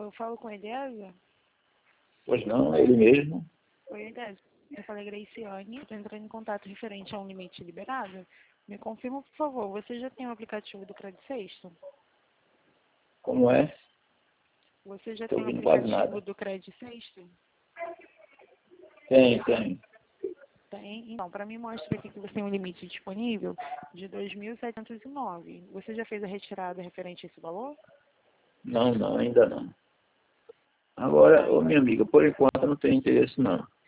Eu falo com Eliezer? Pois não, ele mesmo. Oi, Eliezer. Eu falei Graciane, estou entrando em contato referente a um limite liberado. Me confirma, por favor, você já tem o aplicativo do Crédito Sexto? Como é? Você já Estou tem o ouvindo quase aplicativo nada. do Crédito Sexto? Tem. Tem. Então, para mim mostra aqui que você tem um limite disponível de 2.709. Você já fez a retirada referente a esse valor? Não, ainda não. Agora, ô minha amiga, por enquanto eu não tenho interesse não.